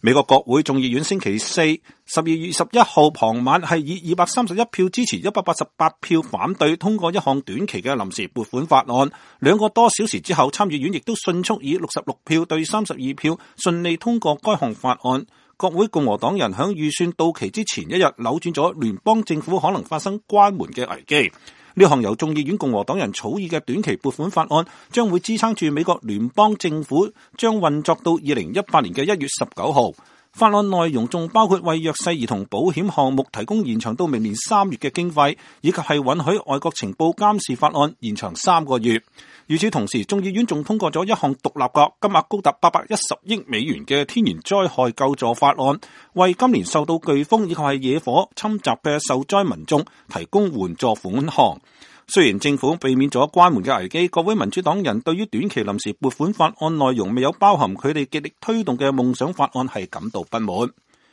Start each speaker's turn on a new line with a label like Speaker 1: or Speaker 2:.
Speaker 1: 美國國會眾議院星期四12月21號傍晚係以231票支持、188票反對通過一項短期嘅臨時撥款法案。2個多小時之後，參議院亦都迅速以66票對32票順利通過該項法案。國會共和黨人響預算到期之前一日扭轉咗聯邦政府可能發生關門嘅危機。呢項由眾議院共和黨人草擬嘅短期撥款法案將會支撐住美國聯邦政府將運作到2018年嘅1月19號。法案內容仲包括為弱勢兒童保險項目提供延長到明年3月嘅經費，以及係允許外國情報監視法案延長3個月。與此同時，眾議院仲通過咗一項獨立嘅金額高達810億美元嘅天然災害救助法案，為今年受到颶風以及係野火侵襲嘅受災民眾提供援助款項。雖然政府避免咗關門嘅危機，各位民主黨人對於短期臨時撥款法案內容未有包含佢哋極力推動嘅夢想法案係感到不滿。